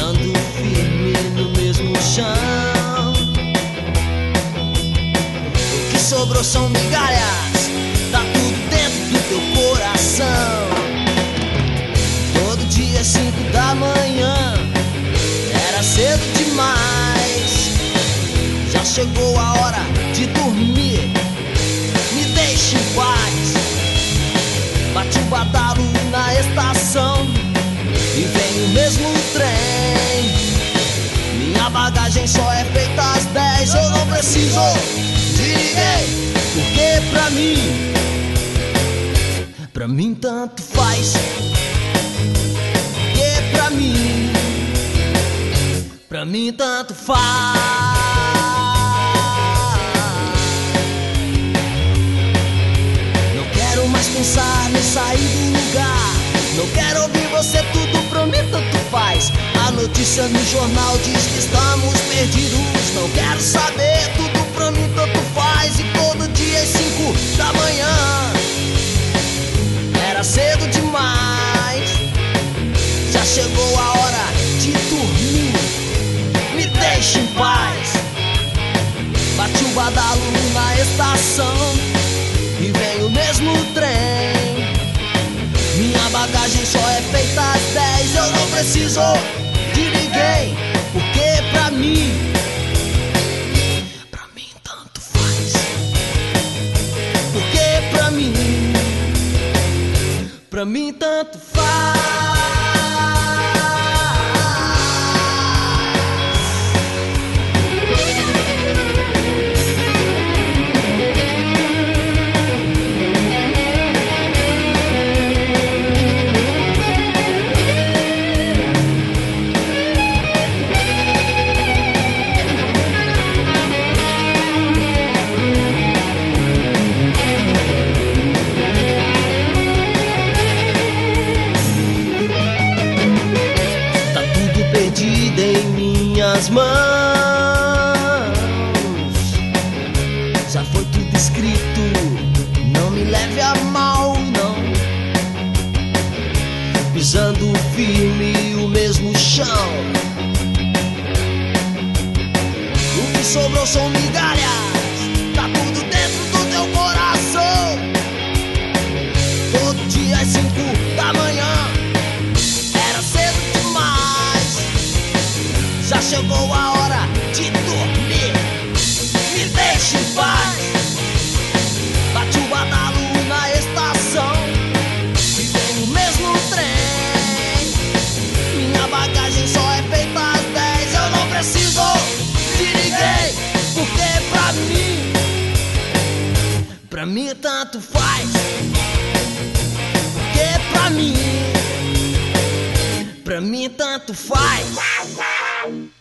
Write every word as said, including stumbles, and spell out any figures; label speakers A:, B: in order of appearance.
A: pisando firme no mesmo chão. O que sobrou são migalhas, tá tudo dentro do teu coração. Todo dia às cinco da manhã, era cedo demais. Já chegou a hora de dormir, me deixe em paz. Bate o badalo na estação e vem o mesmo trem. Minha bagagem só é feita às dez. Eu não preciso de ninguém, porque pra mim, pra mim tanto faz. Porque pra mim, pra mim tanto faz. Não quero mais pensar em sair do lugar. Não quero ouvir você, tudo pra mim tanto faz. A notícia no jornal diz que estamos perdidos. Não quero saber, tudo pra mim tanto faz. E todo dia às cinco da manhã, era cedo demais. Já chegou a hora de dormir, me deixe em paz. Bate o badalo na estação e vem o mesmo trem. Minha bagagem só é feita às dez. Eu não preciso de ninguém, porque pra mim, pra mim tanto faz. Porque pra mim, pra mim tanto faz. Perdida em minhas mãos, já foi tudo escrito, não me leve a mal, não. Pisando firme o mesmo chão. O que sobrou são migalhas, tá tudo dentro do teu coração. Todo dia às cinco da manhã, era cedo demais. Já chegou a hora de dormir, me deixe em paz. Bate o badalo na estação e vem o mesmo trem. Minha bagagem só é feita às dez. Eu não preciso de ninguém, porque pra mim, pra mim tanto faz. Porque pra mim, pra mim tanto faz.